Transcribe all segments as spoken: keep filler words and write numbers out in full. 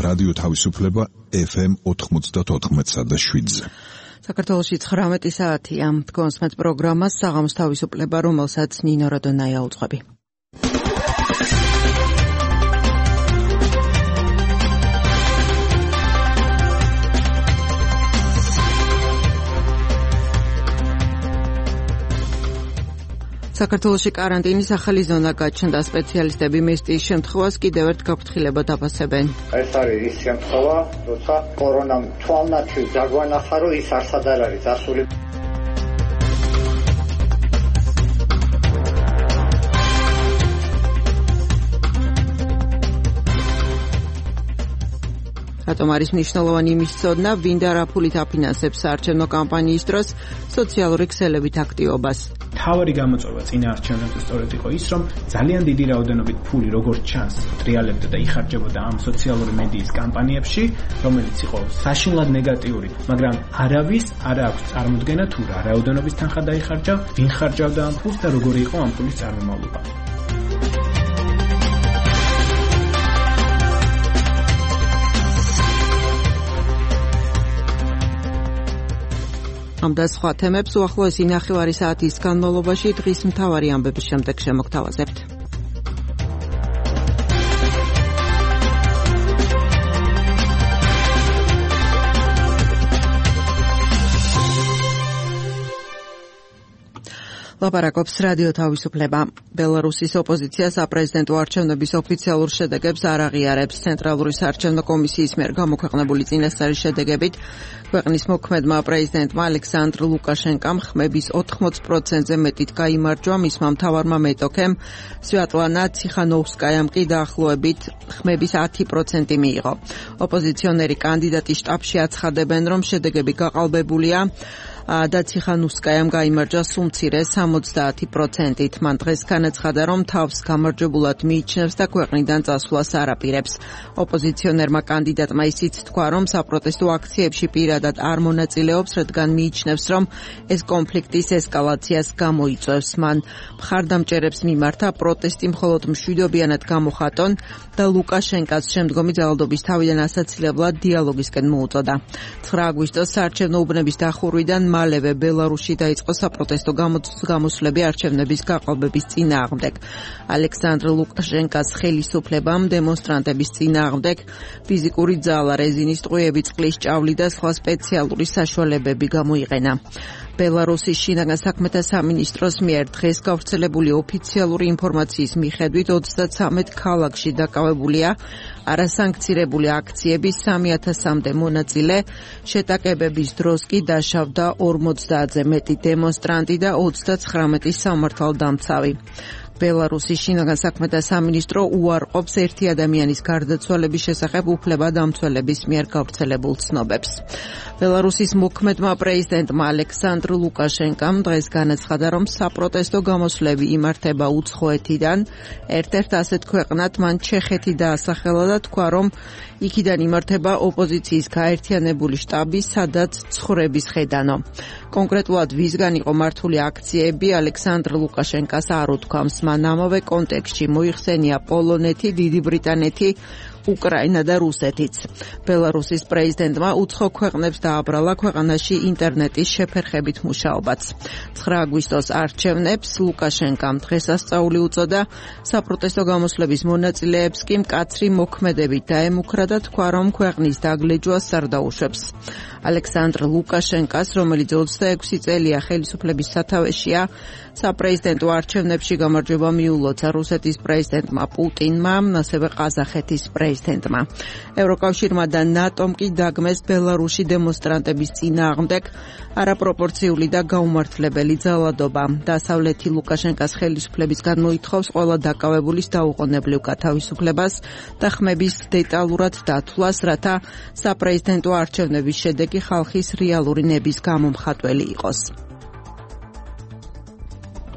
რადიო თავისუფლება ეფ ემ ოთხმოცდაოთხ და შვიდზე. საქართველოში ცხრამეტი საათია. თქვენს პროგრამას საღამოს თავისუფლება, რომელსაც ნინო როდონაია უძღვები. საქართველოში კარანტინის ახალი ზონა გაჩნდა. სპეციალისტები მისტის შემთხვევას კიდევ ერთ გაფრთხილებად აფასებენ. ეს არის ის შემთხვევა, როცა კორონამ თვალნათილ დაგვანახა, რომ ის არსად არ არის ასული. რატომ არის მნიშვნელოვანი იმის ცოდნა, ვინ და რა ფულით აფინანსებს საარჩევნო კამპანიის დროს სოციალური ქსელებით აქტივობას. თავარი გამოწვევა წინაარჩევნებზე სწორედ იყო ის, რომ ძალიან დიდი რაოდენობით ფული როგორც ჩანს ტრიალებდა და იხარჯებოდა ამ სოციალური მედიის კამპანიებში, რომელიც იყო საშინლად ნეგატიური, მაგრამ არავის არ აქვს წარმოდგენა თუ რა რაოდენობის თანხა დაიხარჯა, ვინ ხარჯავდა ამ ფულს და როგორი იყო ამ ფულის წარმომავლობა. ამ და სხვა თემებს უახლოესი ნახევარი საათის განმავლობაში დღის მთავარი ამბების შემდეგ შემოგთავაზებთ. ლაპარაკობს რადიო თავისუფლება. ბელარუსის ოპოზიცია საპრეზიდენტო არჩევნების ოფიციალურ შედეგებს არ აღიარებს. ცენტრალური საარჩევნო კომისიის მიერ გამოქვეყნებული წინასწარი შედეგებით ქვეყნის მოქმედმა პრეზიდენტმა ალექსანდრ ლუკაშენკამ ხმების ოთხმოცი პროცენტზე მეტით გაიმარჯვა, მისმა მთავარმა მეტოქემ სვიატლანა ციხანოვსკაიამ კი დაახლოებით ხმების ათი პროცენტი მიიღო. ოპოზიციონერი კანდიდატი შტაბში აცხადებენ, რომ შედეგები გაყალბებულია და ციხანოვსკაიამ გაიმარჯვა სუმცირე სამოცდაათი პროცენტით. მან დღეს განაცხადა, რომ თავს გამარჯვებულად მიიჩნევს და ქვეყნიდან წასვლას არ აპირებს. ოპოზიციონერმა კანდიდატმა ისიც თქვა, რომ საპროტესტო აქციებში პირადად არ მონაწილეობს, რადგან მიიჩნევს, რომ ეს კონფლიქტის ესკალაციას გამოიწვევს. მან მხარდამჭერებს მიმართა პროტესტი მხოლოდ მშვიდობიანად გამოხატონ და ლუკაშენკას შემდგომი ძალადობის თავიდან ასაცილებლად დიალოგისკენ მოუწოდა. ცხრა აგვისტოს საარჩევნო უბნების დახურვიდან მალევე ბელარუსში დაიწყო საპროტესტო გამოსვლები არჩევნების გაყალბების წინააღმდეგ. ალექსანდრ ლუკაშენკას ხელისუფლებამ დემონსტრანტების წინააღმდეგ ფიზიკური ძალა, რეზინის ტყვიები, წყლის ჭავლი და სხვა სპეციალური საშუალებები გამოიყენა. ბელარუსის შინაგან საქმეთა სამინისტროს მიერ დღეს გავრცელებული ოფიციალური ინფორმაციის მიხედვით ოცდაცამეტ ქალაქში დაკავებულია არასანქცირებული აქციების სამი ათასამდე მონაწილე. შეტაკებების დროს კი დაშავდა ორმოცდაათზე მეტი დემონსტრანტი და ოცდაცხრამეტი სამართალდამცავი. ბელარუსის შინაგან საქმეთა სამინისტრო უარყოფს ერთი ადამიანის გარდაცვალების შესახებ უფლებადამცველების მიერ გავრცელებულ ცნობებს. ბელარუსის მოქმედმა პრეზიდენტმა ალექსანდრ ლუკაშენკამ დღეს განაცხადა, რომ საპროტესტო გამოსვლები იმართება უცხოეთიდან. ერთ-ერთ ასეთ ქვეყნად მან ჩეხეთი დაასახელა და თქვა, რომ იქიდან იმართება ოპოზიციის გაერთიანებული შტაბი, სადაც ცხოვრების ხედანო. კონკრეტულად ვისგან იყო მართული აქციები, ალექსანდრ ლუკაშენკას არ უთქვამს. მან ამავე კონტექსტში მოიხსენია პოლონეთი, დიდი ბრიტანეთი, უკრაინა და რუსეთიც. ბელარუსის პრეზიდენტმა უცხო ქვეყნებს დააბრალა ქვეყანაში ინტერნეტის შეფერხებით მუშაობაც. ცხრა აგვისტოს არჩევნებს ლუკაშენკამ დღესასწაული უწოდა. საპროტესტო გამოსვლების მონაწილეებს კი მკაცრი მოქმედებით დაემუქრა და თქვა, რომ ქვეყნის დაგლეჯვას არ დაუშვებს. ალექსანდრ ლუკაშენკას, რომელიც ოცდაექვსი წელია ხელისუფლების სათავეშია, საპრეზიდენტო არჩევნებში გამარჯვება მიულოცა რუსეთის პრეზიდენტმა პუტინმა, ასევე ყაზახეთის პრეზიდენტმა. ევროკავშირმა და ნატომ კი დაგმეს ბელარუსში დემონსტრანტების წინააღმდეგ არაპროპორციული და გაუმართლებელი ძალადობა. დასავლეთი ლუკაშენკას ხელისუფლებისგან მოითხოვს ყველა დაკავებულის დაუყოვნებლივ გათავისუფლებას და ხმების დეტალურად დათვლას, რათა საპრეზიდენტო არჩევნების შედეგი ხალხის რეალური ნების გამომხატველი იყოს.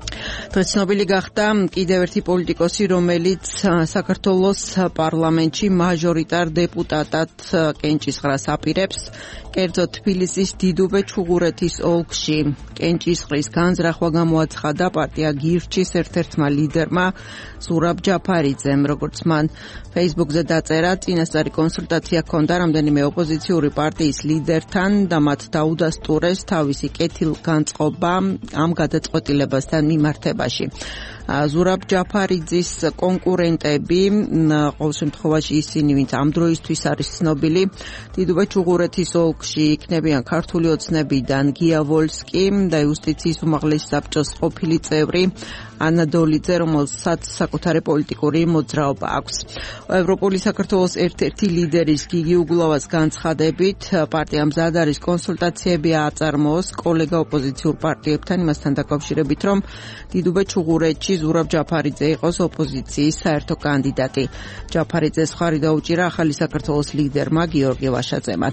დღეს ცნობილი გახდა კიდევ ერთი პოლიტიკოსი, რომელიც საქართველოს პარლამენტში მაჟორიტარ დეპუტატად კენჭისყრას აპირებს. კერძოდ თბილისის დიდუბე ჩუღურეთის ოლქში კენჭისყრის განზრახვა გამოაცხადა პარტია გირჩის ერთ-ერთმა ლიდერმა ზურაბ ჯაფარიძემ, როგორც მან Facebook-ზე დაწერა. წინასწარი კონსულტაცია ჰქონდა რამდენიმე ოპოზიციური პარტიის ლიდერთან და მათ დაუდასტურეს თავისი კეთილგანწყობა ამ გადაწყვეტილებასთან მიმართებაში. ზურაბ ჯაფარიძის კონკურენტები, ყოველ შემთხვევაში ისინი, ვინც ამ დროისთვის არის ცნობილი, დიდუბე ჩუღურეთის ოლქში იქნებიან ქართული ოცნებიდან გია ვოლსკი და იუსტიციის უმაღლესი საბჭოს ყოფილი წევრი ანა დოლიძე, რომელსაც საკუთარი პოლიტიკური მოძრაობა აქვს. ევროპული საქართველოს ერთ-ერთი ლიდერის გიგი უგულავას განცხადებით, პარტია მზად არის კონსულტაციები აწარმოოს კოლეგა ოპოზიციურ პარტიებთან იმასთან დაკავშირებით, რომ დიდუბე ჩუღურეთში ზურაბ ჯაფარიძე იყოს ოპოზიციის საერთო კანდიდატი. ჯაფარიძეს ხარი დაუჭირა ახალი საქართველოს ლიდერმა გიორგი ვაშაძემაც.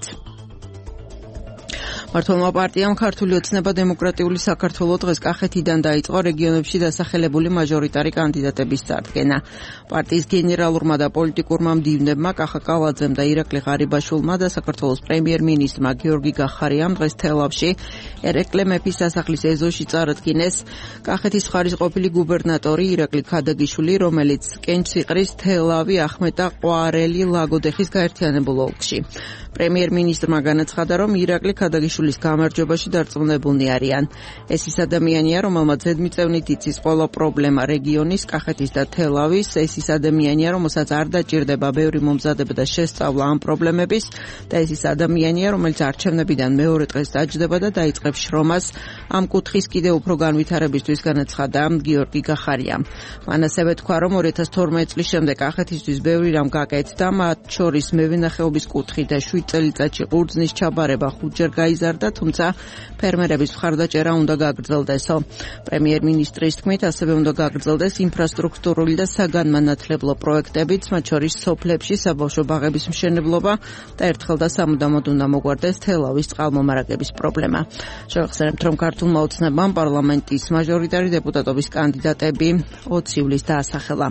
მართლმა პარტიამ ქართული ოცნება დემოკრატიული საქართველო დღეს კახეთიდან დაიწყო რეგიონებში დასახელებული მაჟორიტარი კანდიდატების წარდგენა. პარტიის გენერალურმა და პოლიტიკურმა მდივნებმა კახა კალაძემ და ირაკლი ღარიბაშვილმა და საქართველოს პრემიერ-მინისტრმა გიორგი გახარიამ დღეს თელავში ერეკლე მეფის სასახლის ეზოში წარადგინეს კახეთის ხარის ყოფილი გუბერნატორი ირაკლი ქადაგიშვილი, რომელიც კენჭისყრის, თელავი, ახმეტა, ყვარელი, ლაგოდეხის გაერთიანებულ ოლქში. პრემიერ-მინისტრმა განაცხადა, რომ ირაკლი ქადაგიშვილის გამარჯვებაში დარწმუნებულნი არიან. ეს ის ადამიანია, რომელმაც ზედმიწევნით იცის ყველა პრობლემა რეგიონის, კახეთის და თელავის. ეს ის ადამიანია, რომელსაც არ დაჭირდება ბევრი მომზადება და შესწავლა ამ პრობლემების და ეს ის ადამიანია, რომელიც არჩევნებიდან მეორე დღეს დაჯდება და დაიწყებს შრომას ამ კუთხის კიდევ უფრო განვითარებისთვის, განაცხადა გიორგი გახარიამ. მან ასევე თქვა, რომ ორი ათას თორმეტი წლის შემდეგ კახეთისთვის ბევრი რამ გაკეთდა, მათ შორის მევენახეობის კუთხი და შვიდ წელიწადში ყურძნის ჩაბარება ხუთჯერ გაიზარდა, თუმცა ფერმერების მხარდაჭერა უნდა გაგრძელდესო. პრემიერ-მინისტრის თქმით, ასევე უნდა გაგრძელდეს ინფრასტრუქტურული და საგანმანათლებლო პროექტებიც, მათ შორის სოფლებში საბავშვო ბაღების მშენებლობა და ერთხელ და სამუდამოდ უნდა მოგვარდეს თელავის წყალმომარაგების პრობლემა. შევახსენებთ, რომ ქართულმა ოცნებამ პარლამენტის მაჟორიტარი დეპუტატობის კანდიდატები ოცი ივლისს დაასახელა.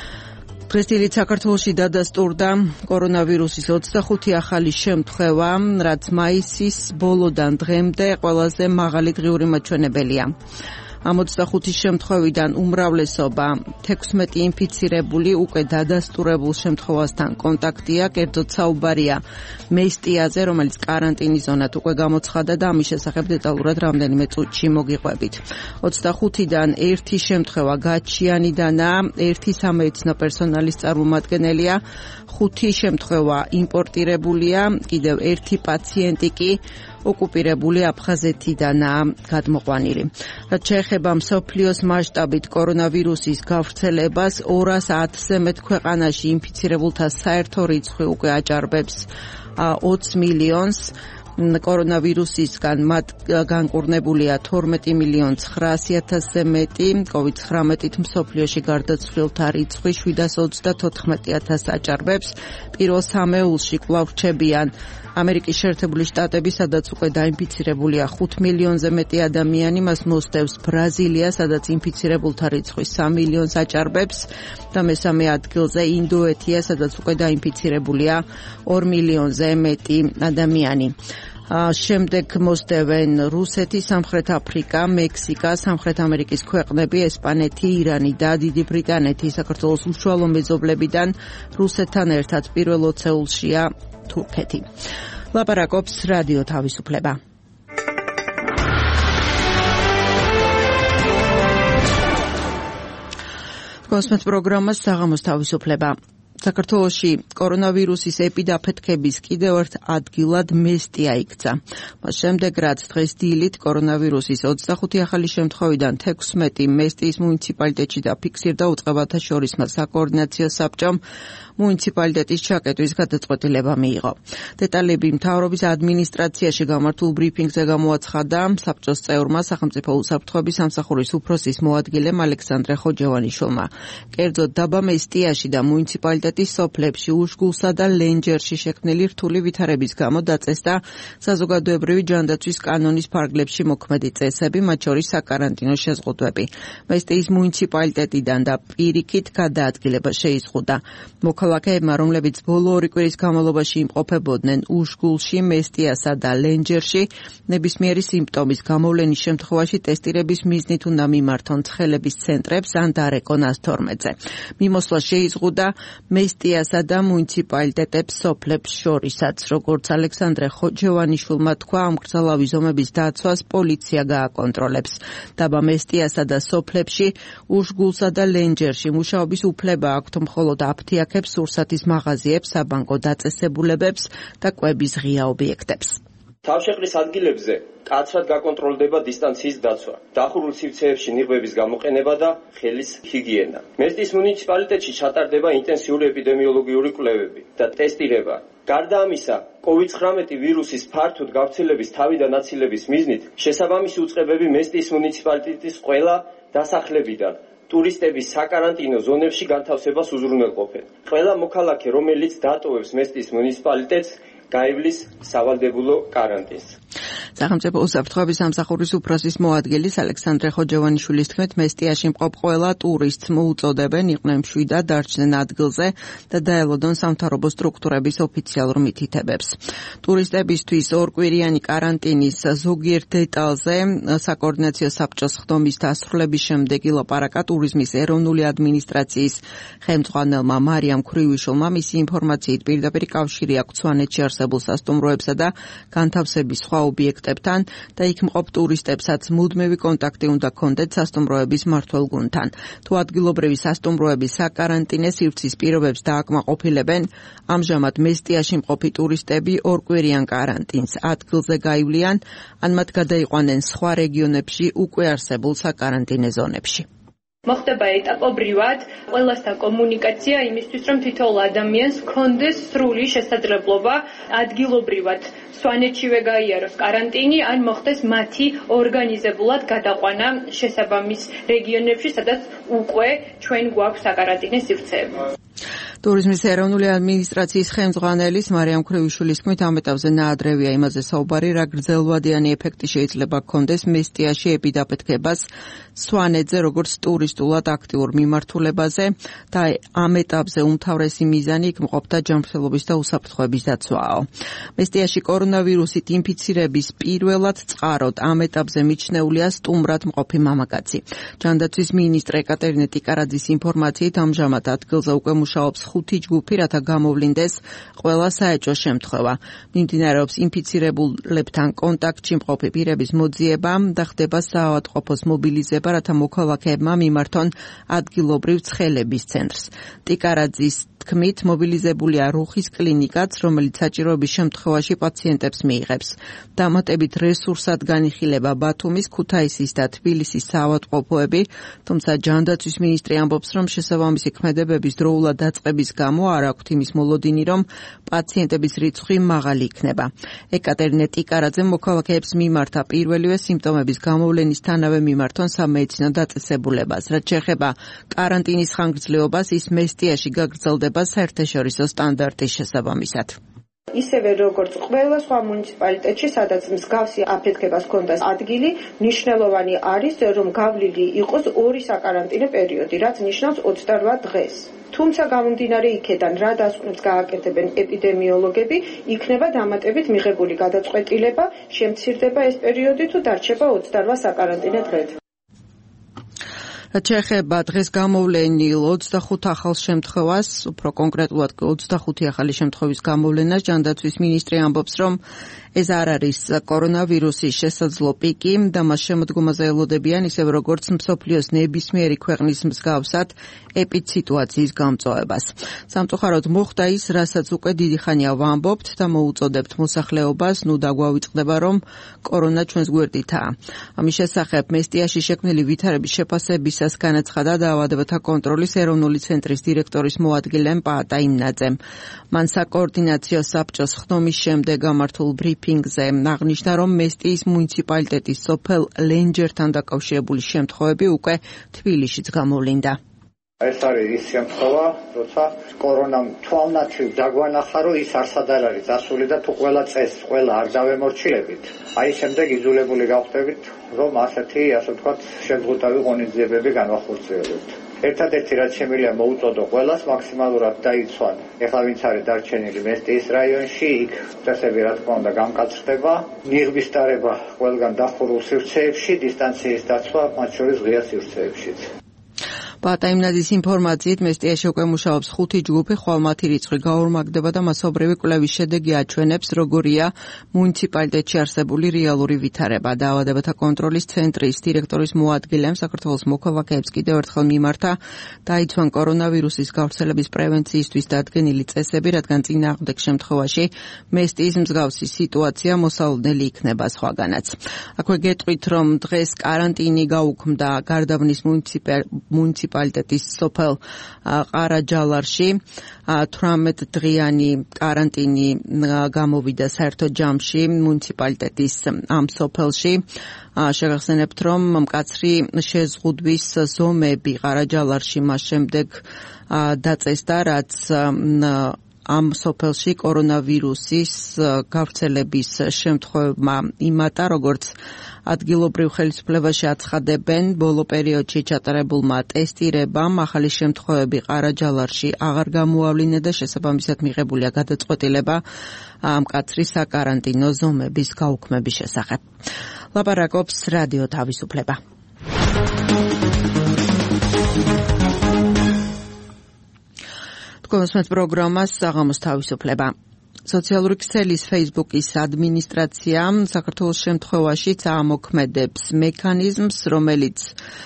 დღეს დილით საქართველოში დადასტურდა კორონავირუსის ოცდახუთი ახალი შემთხვევა, რაც მაისის ბოლოდან დღემდე ყველაზე მაღალი დღიური მაჩვენებელია. ამ ოცდახუთი შემთხვევიდან უმრავლესობა თექვსმეტი ინფიცირებული უკვე დადასტურებულ შემთხვევასთან კონტაქტია, კერძოდ საუბარია მესტიაზე, რომელიც კარანტინის ზონად უკვე გამოცხადა და ამის შესახებ დეტალურად რამდენიმე წუთში მოგიყვებით. ოცდახუთიდან ერთი შემთხვევა გაჩიანიდანაა, ერთი სამედიცინო პერსონალის წარმომადგენელია, ხუთი შემთხვევა იმპორტირებულია, კიდევ ერთი პაციენტი კი ოკუპირებული აფხაზეთიდანაა გადმოყვანილი. რაც შეეხება მსოფლიოს მასშტაბით კორონავირუსის გავრცელებას, ორას ათზე მეტ ქვეყანაში ინფიცირებულთა საერთო რიცხვი უკვე აჭარბებს ოცი მილიონს. კორონავირუსისგან მათ განკურნებულია თორმეტი მილიონი ცხრაასი ათასზე მეტი, კოვიდ ცხრამეტით მსოფლიოში გარდაცვლილთა რიცხვი შვიდას ოცდათოთხმეტი ათასს აჭარბებს. პირველ სამეულში კვლავ რჩებიან ამერიკის შეერთებული შტატები, სადაც უკვე დაინფიცირებულია ხუთ მილიონზე მეტი ადამიანი, მას მოსდევს ბრაზილია, სადაც ინფიცირებულთა რიცხვი სამ მილიონს აჭარბებს და მესამე ადგილზე ინდოეთია, სადაც უკვე დაინფიცირებულია ორ მილიონზე მეტი ადამიანი. შემდეგ მოსდევენ რუსეთი, სამხრეთ აფრიკა, მექსიკა, სამხრეთ ამერიკის ქვეყნები, ესპანეთი, ირანი და დიდი ბრიტანეთი. საქართველოს უშუალო მეზობლებიდან რუსეთთან ერთად პირველ ოცეულშია თურქეთი. ლაპარაკობს რადიო თავისუფლება. კონსმეთ პროგრამას საღამოს თავისუფლება. საქართველოში კორონავირუსის ეპიდაფეთქების კიდევ ერთ ადგილად მესტია იქცა. მას შემდეგ, რაც დღეს დილით კორონავირუსის ოცდახუთი ახალი შემთხვევიდან თექვსმეტი მესტიის მუნიციპალიტეტში დაფიქსირდა, უწყებათა შორისმა საკოორდინაციო საბჭომ მუნიციპალიტეტის ჩაკეტვის გადაწყვეტილება მიიღო. დეტალები მთავრობის ადმინისტრაციაში გამართულ ბრიფინგზე გამოაცხადა საბჭოს წევრმა, სახელმწიფო უსაფრთხოების სამსახურის უფროსის მოადგილემ ალექსანდრე ხოჯევანიშვილმა. კერძოდ დაბა მესტიაში და მუნიციპალიტეტის მუნიციპალიტეტის სოფლებში უშგულსა და ლენჯერში შექმნილი რთული ვითარების გამო დაწესდა საზოგადოებრივი ჯანდაცვის კანონის ფარგლებში მოქმედი წესები, მათ შორის საკარანტინო შეზღუდვები. მესტიის მუნიციპალიტეტიდან და პირიქით გადაადგილება შეიზღუდა. მოქალაქეებმა, რომლებიც ბოლო ორი კვირის განმავლობაში იმყოფებოდნენ უშგულში, მესტიასა და ლენჯერში, ნებისმიერი სიმპტომის გამოვლენის შემთხვევაში ტესტირების მიზნით უნდა მიმართონ ცხელების ცენტრებს ან დარეკონ ას თორმეტზე. მიმოსვლა შეიზღუდა მესტიასა და მუნიციპალიტეტებს სოფლებს შორისაც. როგორც ალექსანდრე ხოჯევანიშვილმა თქვა, ამ კრძალავი ზომების დაცვას პოლიცია გააკონტროლებს. დაბა მესტიასა და სოფლებში უშგულსა და ლენჯერში მუშაობის უფლება აქვთ მხოლოდ აფთიაქებს, სურსათის მაღაზიებს, საბანკო დაწესებულებებს და კვების ღია ობიექტებს. თავშეყრის ადგილებზე კაცრად გაკონტროლდება დისტანციის დაცვა, დახურულ სივრცეებში ნიღბების გამოყენება და ხელის ჰიგიენა. მესტიის მუნიციპალიტეტში ჩატარდება ინტენსიური ეპიდემიოლოგიური კვლევები და ტესტირება. გარდა ამისა, კოვიდ ცხრამეტი ვირუსის ფართოდ გავრცელების თავიდან აცილების მიზნით შესაბამისი უწყებები მესტიის მუნიციპალიტეტის ყველა დასახლებიდან ტურისტების საკარანტინო ზონებში განთავსებას უზრუნველყოფენ. ყველა მოქალაქე, რომელიც დატოვებს მესტიის მუნიციპალიტეტს, გაივლის სავალდებულო კარანტინს. სახელმწიფო უსაფრთხოების სამსახურის უფროსის მოადგილის ალექსანდრე ხოჯევანიშვილის თქმით, მესტიაში მყოფ ყველა ტურისტს მოუწოდებენ იყვნენ მშვიდად დარჩნენ ადგილზე და დაელოდონ სამთავრობო სტრუქტურების ოფიციალურ მითითებებს. ტურისტებისთვის ორკვირიანი კარანტინის ზოგიერთ დეტალზე საკოორდინაციო საბჭოს ხდომის დასრულების შემდეგ ილაპარაკა ტურიზმის ეროვნული ადმინისტრაციის ხელმძღვანელმა მარიამ ქრივიშვილმა. მისი ინფორმაციით პირდაპირ კავშირი აქვს სვანეთში არსებულ სასტუმროებსა და განთავსების სხვა ობიექტებთან და იქ მყოფ ტურისტებსაც მუდმივი კონტაქტი უნდა ჰქონდეთ სასტუმროების მმართველ გუნდთან. თუ ადგილობრივი სასტუმროების საკარანტინე სივრცის პირობებს დააკმაყოფილებენ, ამჟამად მესტიაში მყოფი ტურისტები ორკვირიან კარანტინს ადგილზე გაივლიან, ან მათ გადაიყვანენ სხვა რეგიონებში უკვე არსებულ საკარანტინე ზონებში. მოხდება ეტაპობრივად ყველასთან კომუნიკაცია იმისთვის, რომ თითოეულ ადამიანს ჰქონდეს სრული შესაძლებლობა ადგილობრივად სვანეთშივე გაიაროს კარანტინი, ან მოხდეს მათი ორგანიზებულად გადაყვანა შესაბამის რეგიონებში, სადაც უკვე ჩვენ გვაქვს საკარანტინე სივრცეები. ტურიზმის ეროვნული ადმინისტრაციის ხელმძღვანელის მარიამ ქრივიშვილის თქმით, ამ ეტაპზე ნაადრევია იმაზე საუბარი, რა გრძელვადიანი ეფექტი შეიძლება ჰქონდეს მესტიაში ეპიდაფეთქებას სვანეთზე, როგორც ტურისტულად აქტიურ მიმართულებაზე და ამ ეტაპზე უმთავრესი მიზანი იქ მყოფთა ჯანმრთელობის და უსაფრთხოების დაცვაა. მესტიაში კორონავირუსით ინფიცირების პირველად წყაროდ ამ ეტაპზე მიჩნეულია სტუმრად მყოფი მამაკაცი. ჯანდაცვის მინისტრ ეკატერინე ტიკარაძის ინფორმაციით, ამჟამად ადგილზე უკვე მუშაობს ხუთი ჯგუფი, რათა გამოვლინდეს ყველა საეჭვო შემთხვევა. მიმდინარეობს ინფიცირებულებთან კონტაქტში მყოფი პირების მოძიება და ხდება საავადმყოფოს მობილიზება, რათა მოქალაქეებმა მიმართონ ადგილობრივ ცხელების ცენტრს. ტიკარაძის თქმით, მობილიზებულია რუხის კლინიკაც, რომელიც საჭიროების შემთხვევაში პაციენტებს მიიღებს. დამატებით რესურსად განიხილება ბათუმის, ქუთაისის და თბილისის საავადმყოფოები, თუმცა ჯანდაცვის მინისტრი ამბობს, რომ შესაბამისი ქმედებების დროულად დაწყების გამო არ აქვთ იმის მოლოდინი, რომ პაციენტების რიცხვი მაღალი იქნება. ეკატერინე ტიკარაძე მოქალაქეებს მიმართა პირველივე სიმპტომების გამოვლენისთანავე მიმართონ სამედიცინო დაწესებულებას. რაც შეეხება კარანტინის ხანგრძლივობას, ის მესტიაში გაგრძელდება საერთაშორისო სტანდარტის შესაბამისად. ისევე როგორც ყველა სხვა მუნიციპალიტეტში, სადაც მსგავსი აფეთქებას ჰქონდა ადგილი, მნიშვნელოვანი არის, რომ გავლილი იყოს ორი საკარანტინო პერიოდი, რაც ნიშნავს ოცდარვა დღეს. თუმცა გამომდინარე იქედან, რა დასკვნებს გააკეთებენ ეპიდემიოლოგები, იქნება დამატებით მიღებული გადაწყვეტილება, შემცირდება ეს პერიოდი თუ დარჩება ოცდარვა საკარანტინო დღედ. რაც შეეხება დღეს გამოვლენილ ოცდახუთ ახალ შემთხვევას, უფრო კონკრეტულად ოცდახუთი ახალი შემთხვევის გამოვლენას, ჯანდაცვის მინისტრი ამბობს, რომ ეს არ არის კორონავირუსის შესაძლო პიკი და მას შემოდგომაზე ელოდებიან ისევ როგორც მსოფლიოს ნებისმიერი ქვეყნის მსგავსად ეპიდსიტუაციის გამწვავებას. სამწუხაროდ მოხდა ის, რასაც უკვე დიდი ხანია ვამბობთ და მოუწოდებთ მოსახლეობას, ნუ დაგვავიწყდება, რომ კორონა ჩვენს გვერდითაა. ამის შესახებ მესტიაში შექმნილი ვითარების შეფასებისას განაცხადა დაავადებათა კონტროლის ეროვნული ცენტრის დირექტორის მოადგილე პაატა იმნაძემ. მან საკოორდინაციო საბჭოს ხდომის შემდეგ გამართულ ბრიფინგზე აღნიშნა, რომ მესტიის მუნიციპალიტეტის სოფელ ლენჯერთან დაკავშირებული შემთხვევები უკვე თბილისშიც გამოვლინდა. ეს არის ის შემთხვევა, როცა კორონამ თვალნათლივ დაგვანახა, რომ ის არსად არ არის წასული და თუ ყველა წესს, ყველა არ დავემორჩილებით, აი შემდეგ იძულებული გავხდებით, რომ ასეთი, ასე ვთქვათ, შეზღუდავი ღონისძიებები განვახორციელებთ. ერთადერთი რაც შემიძლია მოუწოდო ყველას მაქსიმალურად დაიცვან. ეხლა ვინც არის დარჩენილი მესტიის რაიონში, იქ წესები რა თქმა უნდა გამკაცრდება, ნიღბის დარება ყველგან დახურულ სივრცეებში, დისტანციის დაცვა მათ შორის ღია სივრცეებშიც. პატაიმნაძის ინფორმაციით მესტიაში უკვე მუშაობს ხუთი ჯგუფი, ხვალ მათი რიცხვი გაორმაგდება და მასობრივი კვლევის შედეგი აჩვენებს, როგორია მუნიციპალიტეტში არსებული რეალური ვითარება. დაავადებათა კონტროლის ცენტრის დირექტორის მოადგილემ საქართველოს მოქალაქეებს კიდევ ერთხელ მიმართა დაიცვან კორონავირუსის გავრცელების პრევენციისთვის დადგენილი წესები, რადგან წინააღმდეგ შემთხვევაში მესტიის მსგავსი სიტუაცია მოსალოდნელი იქნება სხვაგანაც. აქვე გეტყვით, რომ დღეს კარანტინი გაუქმდა გარდაბნის მუნიციპალიტეტში მუნიციპალიტეტის სოფელ ყარაჯალარში თვრამეტ დღიანი კარანტინი გამოვიდა საერთო ჯამში მუნიციპალიტეტის ამ სოფელში. შეგახსენებთ, რომ მკაცრი შეზღუდვის ზომები ყარაჯალარში მას შემდეგ დაწესდა, რაც ამ სოფელში კორონავირუსის გავრცელების შემთხვევებმა იმატა, როგორც ადგილობრივ ხელისუფლებაში აცხადებენ, ბოლო პერიოდში ჩატარებულმა ტესტირებამ ახალი შემთხვევები ყარაჯალარში აღარ გამოავლინე და შესაბამისად მიღებულია გადაწყვეტილება მკაცრი საკარანტინო ზომების გაუქმების შესახებ. ლაპარაკობს რადიო თავისუფლება. თქვენს პროგრამას საღამოს თავისუფლება. სოციალური ქსელის Facebook-ის ადმინისტრაცია საქართველოს შემთხვევაშიც ამოქმედებს მექანიზმს, რომელიც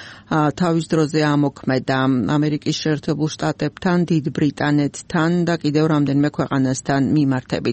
თავის დროზე ამოქმედა ამერიკის შეერთებულ შტატებთან, დიდ ბრიტანეთთან და კიდევ რამდენიმე ქვეყანასთან მიმართებით.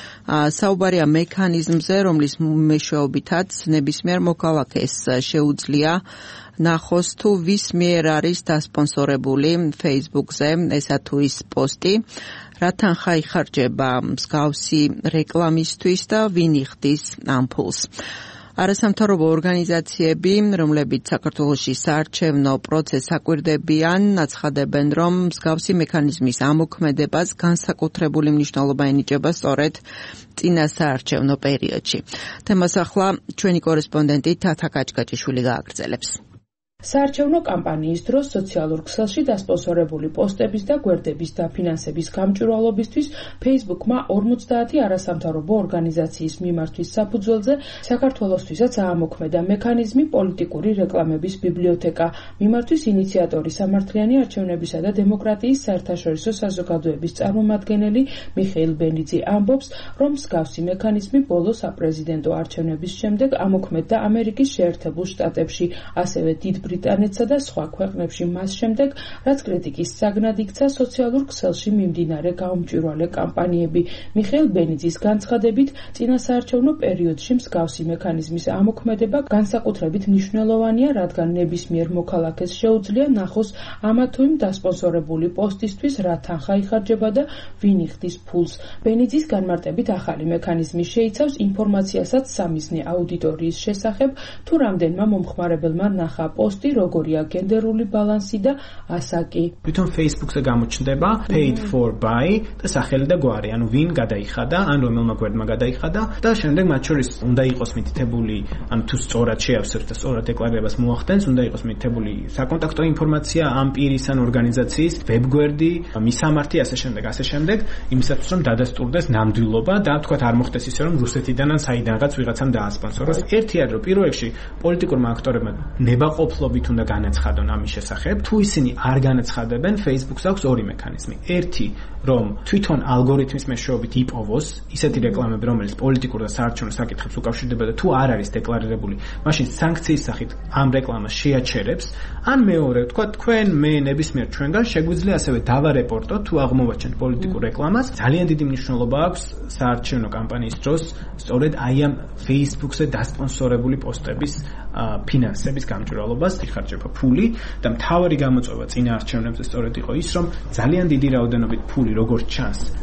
საუბარია მექანიზმზე, რომლის მეშვეობითაც ნებისმიერ მოქალაქეს შეუძლია ნახოს თუ ვის მიერ არის დასპონსორებული Facebook-ზე ესა თუ ის პოსტი, რა თანხა იხარჯება მსგავსი რეკლამისთვის და ვინ იხდის ამ ფულს. არასამთავრობო ორგანიზაციები, რომლებიც საქართველოში საარჩევნო პროცესს აკვირდებიან, აცხადებენ, რომ მსგავსი მექანიზმის ამოქმედებას განსაკუთრებული მნიშვნელობა ენიჭება სწორედ წინა საარჩევნო პერიოდში. თემას ახლა ჩვენი კორესპონდენტი თათა კაჭკაჭიშვილი გააგრძელებს. საარჩევნო კამპანიის დროს სოციალურ ქსელში დასპონსორებული პოსტების და გვერდების დაფინანსების გამჭვირვალობისთვის Facebook-მა ორმოცდაათი არასამთავრობო ორგანიზაციის მიმართვის საფუძველზე საქართველოსთვისაც აამოქმედა მექანიზმი პოლიტიკური რეკლამების ბიბლიოთეკა. მიმართვის ინიციატორი სამართლიანი არჩევნებისა და დემოკრატიის საერთაშორისო საზოგადოების წარმომადგენელი მიხეილ ბენიძე ამბობს, რომ მსგავსი მექანიზმი ბოლო საპრეზიდენტო არჩევნების შემდეგ ამოქმედდა ამერიკის შეერთებულ შტატებში, ასევე დიდ ბრიტანეთსა და სხვა ქვეყნებში მას შემდეგ, რაც კრიტიკის საგნად იქცა სოციალურ ქსელში მიმდინარე გაუმჭვირვალე კამპანიები. მიხეილ ბენიძის განცხადებით, წინასაარჩევნო პერიოდში მსგავსი მექანიზმის ამოქმედება განსაკუთრებით მნიშვნელოვანია, რადგან ნებისმიერ მოქალაქეს შეუძლია ნახოს ამა თუ იმ დასპონსორებული პოსტისთვის რა თანხა იხარჯება და ვინ იხდის ფულს. ბენიძის განმარტებით ახალი მექანიზმი შეიცავს ინფორმაციასაც სამიზნე აუდიტორიის შესახებ, თუ რამდენმა მომხმარებელმა ნახა პოსტი, როგორია გენდერული ბალანსი და ასაკი. თვითონ Facebook-ზე გამოჩნდება paid for by და სახელი და გვარი, ანუ ვინ გადაიხადა, ან რომელმა გვერდმა გადაიხადა და შემდეგ მათ შორის უნდა იყოს მითითებული, ანუ თუ სწორად შეავსებს და სწორად დეკლარებას მოახდენს, უნდა იყოს მითითებული საკონტაქტო ინფორმაცია ამ პირის ან ორგანიზაციის, ვებგვერდი, მისამართი, ასე შემდეგ, ასე შემდეგ, იმისათვის რომ დადასტურდეს ნამდვილობა და თქვათ არ მოხდეს ისე რომ რუსეთიდან ან საიდანღაც ვიღაცამ დაასპონსოროს. ერთი არის რომ პირველ რიგში პოლიტიკურმა აქტორებმა ნებაყოფლობით უნდა განაცხადონ ამის შესახებ. თუ ისინი არ განაცხადებენ, Facebook-ს აქვს ორი მექანიზმი. ერთი, რომ თვითონ ალგორითმის მეშვეობით იპოვოს ისეთი რეკლამები, რომელიც პოლიტიკურ და საარჩევნო საკითხებს უკავშირდება და თუ არ არის დეკლარირებული, მაშინ სანქციის სახით ამ რეკლამას შეაჩერებს. ან მეორე, თქვა თქვენ, მე, ნებისმიერ ჩვენგან შეგვიძლია ასევე დავარეპორტოთ თუ აღმოვაჩენთ პოლიტიკურ რეკლამას. ძალიან დიდი მნიშვნელობა აქვს საარჩევნო კამპანიის დროს სწორედ აი ამ Facebook-ზე დასპონსორებული პოსტების ფინანსების გამჭვირვალობას იხარჯება ფული და მთავარი გამოწვევა წინა არჩევნებზე სწორედ იყო ის, რომ ძალიან დიდი რაოდენობით ფული როგორც ჩანს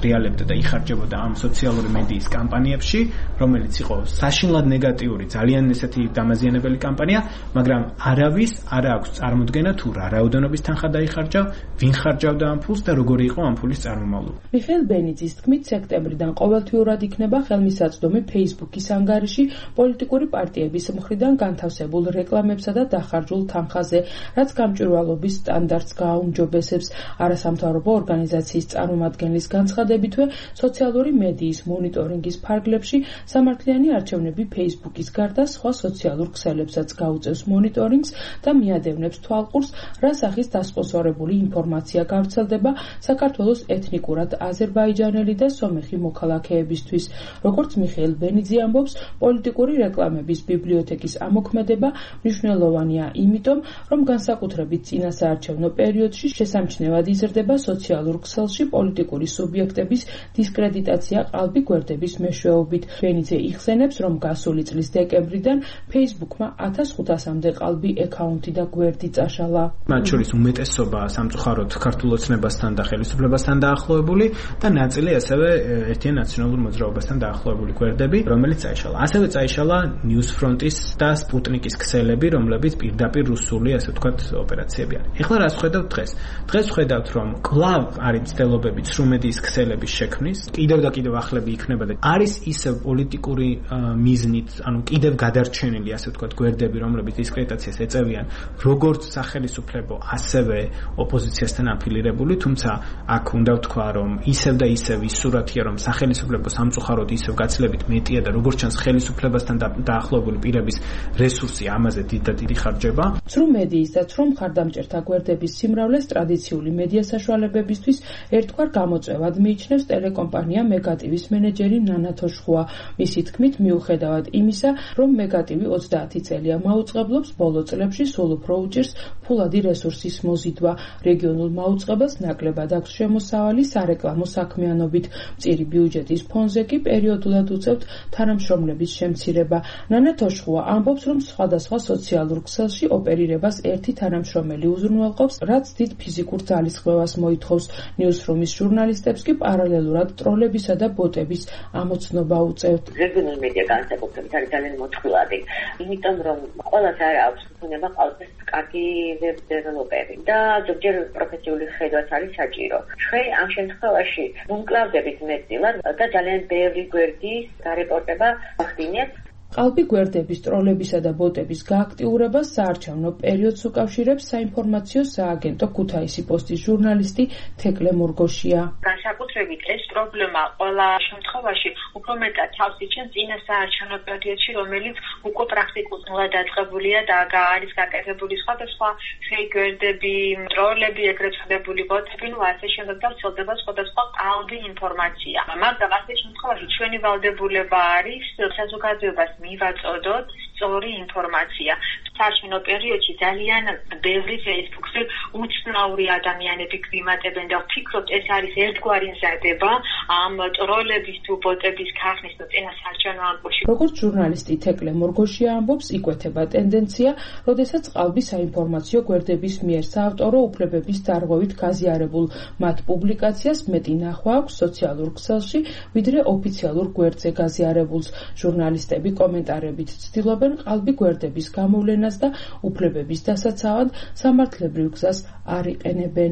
ტრიალებდა და იხარჯებოდა ამ სოციალური მედიის კამპანიებში, რომელიც იყო საშინლად ნეგატიური, ძალიან ესეთი დამაზიანებელი კამპანია, მაგრამ არავის არ აქვს წარმოდგენა თუ რა რაოდენობის თანხა დაიხარჯა, ვინ ხარჯავდა ამ ფულს და როგორი იყო ამ ფულის წარმომავლობა. მიხეილ ბენიძის თქმით, სექტემბრიდან ყოველთვიურად იქნება ხელმისაწვდომი Facebook-ის ანგარიში პოლიტიკური პარტიების მხრიდან განთავსებულ რეკლამებსა და დახარჯულ თანხაზე, რაც გამჭვირვალობის სტანდარტს გააუმჯობესებს. არასამთავრობო ორგანიზაციის წარმომადგენლის განცხადებითვე, სოციალური მედიის მონიტორინგის ფარგლებში სამართლიანი არჩევნები Facebook-ის გარდა სხვა სოციალურ ქსელებსაც გაუწევს მონიტორინგს და მიადევნებს თვალყურს, რა სახის დასპონსორებული ინფორმაცია გავრცელდება საქართველოს ეთნიკურად აზერბაიჯანელი და სომეხი მოქალაქეებისთვის. როგორც მიხეილ ბენიძე ამბობს, პოლიტიკური რეკლამების ბიბლიოთეკის ამოქმედება მნიშვნელოვანია იმიტომ, რომ განსაკუთრებით წინასაარჩევნო პერიოდში შესამჩნევად იზრდება სოციალურ ქსელში პოლიტიკური სუბიექტების დისკრედიტაცია ყალბი გვერდების მეშვეობით. ბენიძე იხსენებს, რომ გასული წლის დეკემბრიდან Facebook-მა ათას ხუთასამდე ყალბი ეკაუნთი და გვერდი წაშალა. მათ შორის უმეტესობა სამწუხაროდ ქართულ ოცნებასთან და ხელისუფლებასთან დაახლოებული და ნაწილი ასევე ერთიან ნაციონალურ მოძრაობასთან დაახლოებული გვერდები, რომელიც წაიშალა. ასევე წაიშალა Newsfront-ის და Sputnik-ის ქსელები, რომლებიც პირდაპირ რუსული, ასე ვთქვათ, ოპერაციები არის. ეხლა რას ვხედავთ დღეს? დღეს ვხედავთ, რომ კვლავ არის მცდელობები ცრუმედიის ქსელების შექმნის, კიდევ და კიდევ ახლები იქნება და არის ისევ პოლიტიკური მიზნით, ანუ კიდევ გადარჩენილი, ასე ვთქვათ, გვერდები, რომლებიც დისკრედიტაციას ეწევიან, როგორც სახელისუფლებო, ასევე ოპოზიციასთან აფილირებული, თუმცა აქ უნდა ვთქვა, რომ ისევ და ისევ ის სურათია, რომ სახელისუფლებო სამწუხაროდ ისევ გაცილებით მეტია და როგორც ჩანს ხელისუფლებასთან დაახლოებული პირების რესურსი ამაზე დიდ და დიდი ხარჯება. ცრუ მედიის და ცრუ მხარდამჭერთა გვერდების სიმრავლეს ტრადიციული მედია საშუალებებისთვის ერთგვარ გამოწვევად მიიჩნევს ტელეკომპანია მეგატივის მენეჯერი ნანა თოშხუა. მისი თქმით, მიუხედავად იმისა, რომ მეგატივი ოცდაათი წელია მაუწყებლობს, ბოლო წლებში სულ უფრო უჭირს ფულადი რესურსის მოზიდვა. რეგიონულ მაუწყებელს ნაკლებად აქვს შემოსავალი სარეკლამო საქმიანობით. მწირი ბიუჯეტის ფონზე კი პერიოდულად უწევთ თანამშრომლების შემცირება. ნანა თოშხუა ამბობს, რომ სხვადასხვა სოციალურ ქსელში ოპერირებას ერთი თანამშრომელი უზრუნველყოფს, რაც დიდ ფიზიკურ ძალისხმევას მოითხოვს. Newsroom-ის ჟურნალისტებს კი პარალელურად ტროლებისა და ბოტების ამოცნობა უწევთ. რეგიონულ მედია განსაკუთრებით არის ძალიან მოწყვლადი, იმიტომ რომ ყველას არ აქვს უნება ყალბის კარგი ვებ დეველოპერი და ზოგჯერ პროფესიული ხედვაც არის საჭირო. ჩვენ ამ შემთხვევაში ვუმკლავდებით მეტწილად და ძალიან ბევრი გვერდის გარეპორტება ახდინიათ. ყალბი გვერდების ტროლებისა და ბოტების გააქტიურებას საარჩევნო პერიოდს უკავშირებს საინფორმაციო სააგენტო ქუთაისი პოსტის ჟურნალისტი თეკლე მურგოშია. განსაკუთრებით ეს პრობლემა ყველა შემთხვევაში უფრო მეტად თავს იჩენს წინა საარჩევნო პერიოდში, რომელიც უკვე პრაქტიკულად დაწყებულია და არის გაკეთებული სხვადასხვა ფეიქ გვერდები, ტროლები, ეგრეთ წოდებული ბოტები, ნუ ასე შემდეგ და ვრცელდება სხვადასხვა ყალბი ინფორმაცია. მაგრამ ასე შემთხვევაში ჩვენი ვალდებულება არის საზოგადოებას მივაწოდოთ სწორი ინფორმაცია. საარჩევნო პერიოდში ძალიან ბევრი Facebook-ზე უცნაური ადამიანები გვიმატებენ და ვფიქრობთ, ეს არის ერთგვარი მზადება ამ ტროლების თუ ბოტების ქარხნის და წინა საარჩევნო ამბოში. როგორც ჟურნალისტი თეკლე მორგოშია ამბობს, იკვეთება ტენდენცია, როდესაც ყალბი საინფორმაციო გვერდების მიერ საავტორო უფლებების დარღვევით გაზიარებულ მათ პუბლიკაციას მეტი ნახვა აქვს სოციალურ ქსელში, ვიდრე ოფიციალურ გვერდზე გაზიარებულს. ჟურნალისტები კომენტარებით ცდილობენ ყალბი გვერდების გამოვლენას და უფლებების დასაცავად სამართლებრივ გზას არ იყენებენ.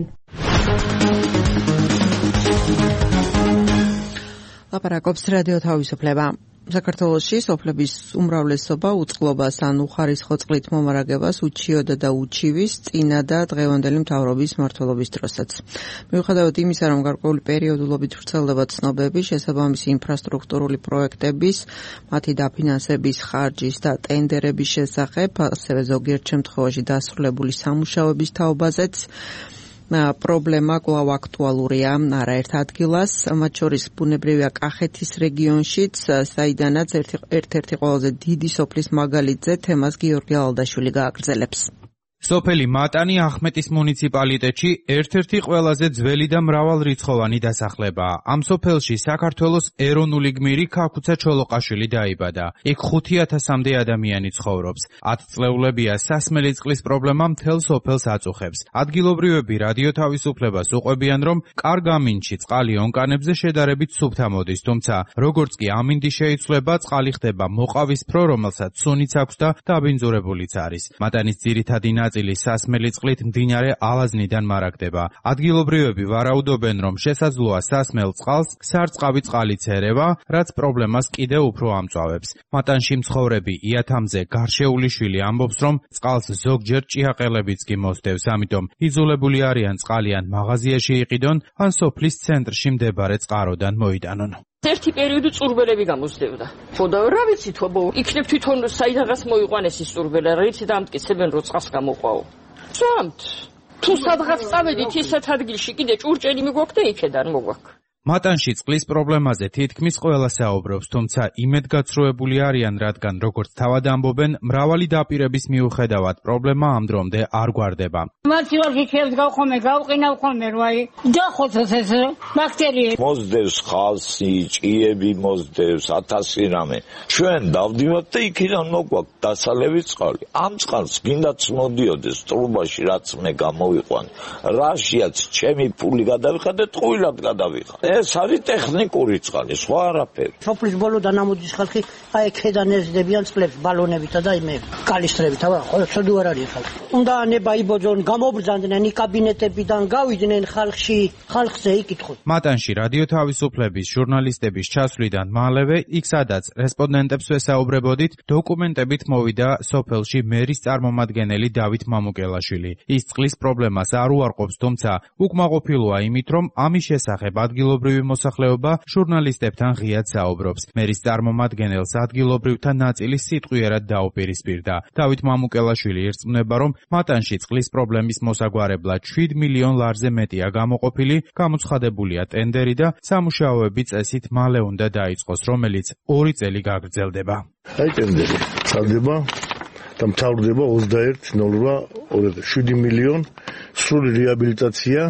ლაპარაკობს რადიო თავისუფლება. საქართველოში სოფლების უმრავლესობა უწყლობას ან უხარისხო წყლით მომარაგებას უჩიოდა და უჩივის წინა და დღევანდელი მთავრობის მმართველობის დროსაც. მიუხედავად იმისა, რომ გარკვეული პერიოდულობით ვრცელდება ცნობები შესაბამისი ინფრასტრუქტურული პროექტების, მათი დაფინანსების ხარჯის და ტენდერების შესახებ, ასევე ზოგიერთ შემთხვევაში დასრულებული სამუშაოების თაობაზეც, პრობლემა კვლავ აქტუალურია არაერთ ადგილას, მათ შორის ბუნებრივია კახეთის რეგიონშიც, საიდანაც ერთ-ერთი ყველაზე დიდი სოფლის მაგალითზე თემას გიორგი ალდაშვილი გააგრძელებს. სოფელი მატანი ახმეტის მუნიციპალიტეტში ერთ-ერთი ყველაზე ძველი და მრავალრიცხოვანი დასახლებაა. ამ სოფელში საქართველოს ეროვნული გმირი ქაქუცა ჩოლოყაშვილი დაიბადა. იქ ხუთი ათასამდე ადამიანი ცხოვრობს. ათწლეულებია სასმელი წყლის პრობლემა მთელ სოფელს აწუხებს. ადგილობრივები რადიო თავისუფლებას უყვებიან, რომ კარგ ამინდში წყალი ონკანებზე შედარებით სუფთა მოდის, თუმცა როგორც კი ამინდი შეიცვლება, წყალი ხდება მოყავისფრო, რომელსაც სუნიც აქვს და დაბინძურებულიც არის. მატანის ძირითადი ნაწილი სასმელი წყლით მდინარე ალაზნიდან მარაგდება. ადგილობრივები ვარაუდობენ, რომ შესაძლოა სასმელ წყალს სარწყავი წყალიც ერევა, რაც პრობლემას კიდევ უფრო ამწვავებს. მატანში მცხოვრები იათამზე გარშეულიშვილი ამბობს, რომ წყალს ზოგჯერ ჭიაყელებიც კი მოსდევს, ამიტომ იძულებული არიან წყალი ან მაღაზიაში იყიდონ, ან სოფლის ცენტრში მდებარე წყაროდან მოიტანონ. ერთი პერიოდი წურბელები გამოსდევდა. ხო და რა ვიცი თქო, იქნებ თვითონ საიდანაც მოიყვანეს ის წურბელა, რითი დამტკიცებენ რომ წყალს გამოყვაო. სვამთ. თუ სადღაც წავედით ისეთ ადგილში, კიდე ჭურჭელი მიგვაქვს და იქედან მოგვაქვს. მატანში წყლის პრობლემაზე თითქმის ყველა საუბრობს, თუმცა იმედგაცრუებული არიან, რადგან როგორც თავად ამბობენ, მრავალი დაპირების მიუხედავად პრობლემა ამ დრომდე არ გვარდება. მათივარში ხელს გავხომე, გავყინავ ხოლმე, რომ აი დახოცოს ეს ბაქტერიები. მოსდევს ხალსი, ჭიები მოსდევს, ათასი რამე. ჩვენ დავდივართ და იქიდან მოგვაქვს დასალევი წყალი. ამ წყალს გინდაც მოდიოდეს ტრუბაში, რაც მე გამოვიყვანე. რაშიაც ჩემი ფული გადავიხადე, ტყუილად გადავიხადე. ეს არის ტექნიკური წყალი, სხვა არაფერი. სოფლის ბოლოდან ამოდის ხალხი, აი ქედან ეზდებიან წყლებს ბალონებითა და იმე კალისტრებით, აბა, ხო, ცოდუ არ არის ხალხი. უნდა ანება იბოძონ, გამობრძანდნენ კაბინეტებიდან, გავიდნენ ხალხში, ხალხზე იკითხოთ. მატანში რადიო თავისუფლების ჟურნალისტების ჩასვლიდან მალევე, იქ სადაც რესპონდენტებს ვესაუბრებოდით, დოკუმენტებით მოვიდა სოფელში მერის წარმომადგენელი დავით მამუკელაშვილი. ის წყლის პრობლემას არ უარყოფს, თუმცა უკმაყოფილოა იმით, რომ ამის შესახებ ადგილობრივი მოსახლეობა ჟურნალისტებთან ღიად საუბრობს. მერის წარმომადგენელს ადგილობრივთა ნაწილი სიტყვიერად დაუპირისპირდა. დავით მამუკელაშვილი ირწმუნება, რომ მატანში წყლის პრობლემის მოსაგვარებლად შვიდ მილიონ ლარზე მეტია გამოყოფილი, გამოცხადებულია ტენდერი და სამუშაოები წესით მალე უნდა დაიწყოს, რომელიც ორი წელი გაგრძელდება. აი ტენდერი წავდება და მთავრდება ოცდაერთი ნოლა შვიდი მილიონ სრული რეაბილიტაცია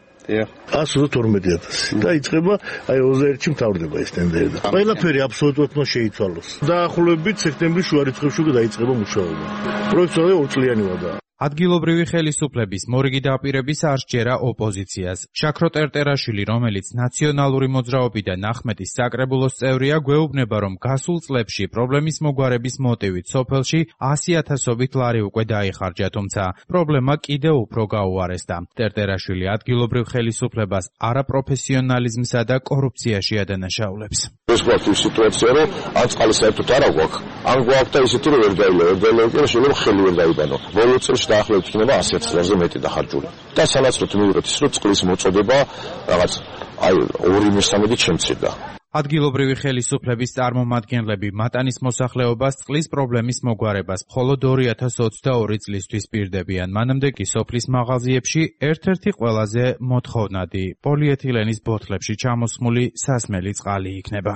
ასი ოცდათორმეტი ათასი და იწყება აი ოცდაერთში მთავრდება ეს ტენდერი და ყველაფერი აბსოლუტურად უნდა შეიცვალოს. დაახლოებით სექტემბრის შუა რიცხვებში დაიწყება მუშაობა. პროექტი ორ წლიანი ვადაა. ადგილობრივი ხელისუფლების მორიგი დაპირების არ სჯერა ოპოზიციას. შაქრო ტერტერაშვილი, რომელიც ნაციონალური მოძრაობიდან ახმეტის საკრებულოს წევრია, გვეუბნება, რომ გასულ წლებში პრობლემის მოგვარების მოტივით სოფელში ასი ათასობით ლარი უკვე დაიხარჯა, თუმცა პრობლემა კიდევ უფრო გაუარესდა. ტერტერაშვილი ადგილობრივ ხელისუფლებას არაპროფესიონალიზმსა და კორუფციაში ადანაშაულებს. ეს გვაქვს სიტუაცია, რომ ან წყალი საერთოდ არ აქვს, ან გვაქვს და ისეთი რომ ვერ დაილო, ვერ დაილო, რომ შეიძლება ხელი ვერ დაიბანო. ბოლო წელს დაახლოებით იქნება ასი ათასზე მეტი დახარჯული. და სანაცვლოდ მივიღეთ ის, რომ წყლის მოწოდება რაღაც აი ორი მესამედით შემცირდა. ადგილობრივი ხელისუფლების წარმომადგენლები მატანის მოსახლეობას წყლის პრობლემის მოგვარებას მხოლოდ ორი ათას ოცდაორი წლისთვის პირდებიან. მანამდე კი სოფლის მაღაზიებში ერთ-ერთი ყველაზე მოთხოვნადი პოლიეთილენის ბოთლებში ჩამოსხმული სასმელი წყალი იქნება.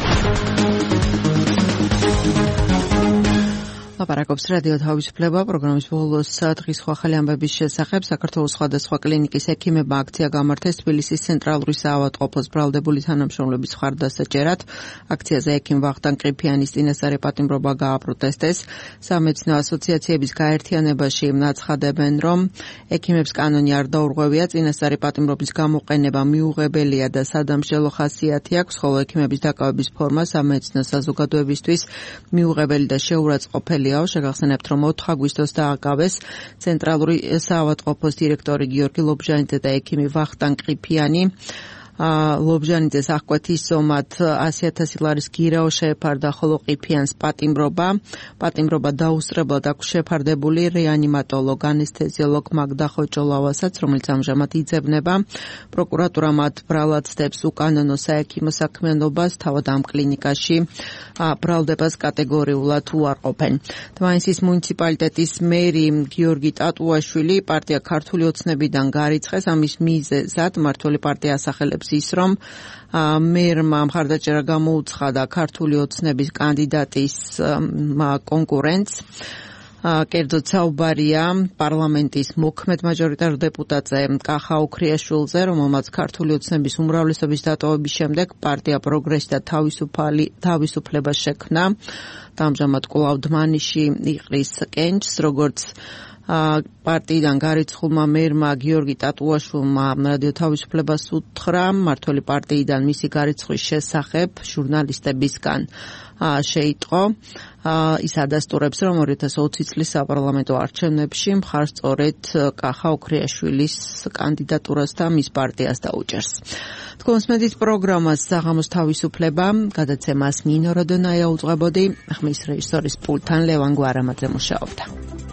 ლაპარაკობს რადიო თავისუფლება პროგრამის ბოლოს დღის სხვა ახალი ამბების შესახებ. საქართველოს სხვადასხვა კლინიკის ექიმებმა აქცია გამართეს თბილისის ცენტრალური საავადმყოფოს ბრალდებული თანამშრომლების მხარდასაჭერად. აქციაზე ექიმ ვახტანგ ყიფიანის წინასწარი პატიმრობა გააპროტესტეს. სამედიცინო ასოციაციების გაერთიანებაში აცხადებენ, რომ ექიმებს კანონი არ დაურღვევია, წინასწარი პატიმრობის გამოყენება მიუღებელია და სადამსჯელო ხასიათი აქვს, ხოლო ექიმების დაკავების ფორმა სამედიცინო საზოგადოებისთვის მიუღებელი და შეურაცხყოფელი. შეგახსენებთ, რომ ოთხ აგვისტოს დააკავეს ცენტრალური საავადმყოფოს დირექტორი გიორგი ლობჟანიძე და ექიმი ვახტანგ ყიფიანი. ლობჟანიძეს აღკვეთის სომად ასი ათასი ლარის გირაო შეეფარდა, ხოლო ყიფიანს პატიმრობა. პატიმრობა დაუსწრებლად აქვს შეფარდებული რეანიმატოლოგ, ანესთეზიოლოგ მაგდა ხოჭოლავასაც, რომელიც ამჟამად იძებნება. პროკურატურა მათ ბრალად ცდებს უკანონო საექიმო საქმიანობას, თავად ამ კლინიკაში ბრალდებას კატეგორიულად უარყოფენ. თბილისის მუნიციპალიტეტის მერი გიორგი ტატუაშვილი პარტია ქართული ოცნებიდან გარიცხეს. ამის მიზეზად მმართველი პარტია ასახელებს ის, რომ მერმა მხარდაჭერა გამოუცხადა ქართული ოცნების კანდიდატის კონკურენტს. კერძოდ საუბარია პარლამენტის მოქმედ მაჟორიტარ დეპუტატზე კახა უქრიაშვილზე, რომელმაც ქართული ოცნების უმრავლესობის დატოვების შემდეგ პარტია პროგრესი და თავისუფალი თავისუფლება შექმნა. და ამჟამად კვლავ დმანიში იყრის კენჭს, როგორც პარტიიდან გარიცხულმა მერმა გიორგი ტატუაშვილმა რადიო თავისუფლებას უთხრა მმართველი პარტიიდან მისი გარიცხვის შესახებ ჟურნალისტებისგან შეიტყო. ის ადასტურებს, რომ ორი ათას ოცი წლის საპარლამენტო არჩევნებში მხარს სწორედ კახა უქრიაშვილის კანდიდატურას და მის პარტიას დაუჭერს. თქვენს მედიის პროგრამას საღამოს თავისუფლება გადაცემას ნინო როდონაია უძღვებოდი, ხმის რეჟისორის პულტთან ლევან გვარამაძე მუშაობდა.